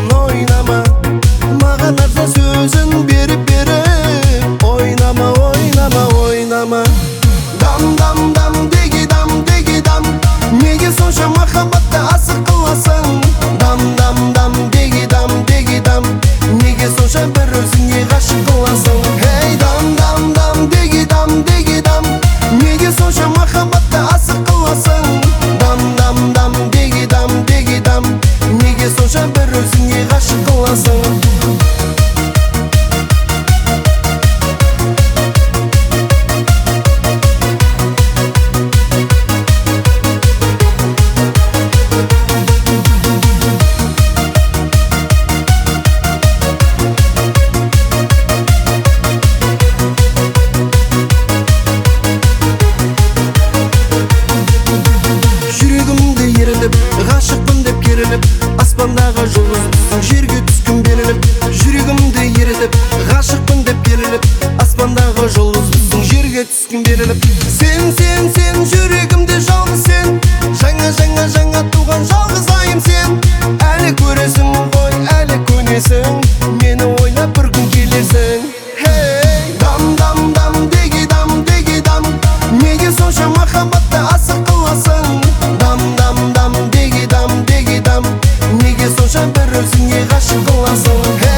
ойнама. Маған арза сөзін беріп ойнама, ойнама, ойнама. Дам, дам, дам, деги дам, деги дам. Неге сонша махаббатты асық қыласың? Дам, дам, дам, деги дам, деги дам. Неге сонша бір өзіңе ғашық қыласың? Ей, дам, дам, дам, деги дам, деги дам. Неге сонша махаббатты асық қыласың? Дам, дам, дам, деги дам, деги дам. Неге сонша бір өзіңе ғашық қыласың? Ғашықпын деп керіліп, аспандағы жұлдызсың, жерге түскім беріліп. Жүрегімді ерітіп, ғашықпын деп керіліп, аспандағы жұлдызсың, жерге түскім беріліп. Сен, сен, сен, жүрегімде жалғыз сен. Жаңа, жаңа, жаңа туған жалғыз айым сен. Әлі көресің ғой, әлі көнесің, мені ойлап бір күн келесің. Хей, дам, дам, дам, деги дам, деги дам. Неге сонша махаббатты асық қыласың? Дам, дам, дам, деги дам, деги дам. Неге сонша бір өзіңе ғашық қыласың?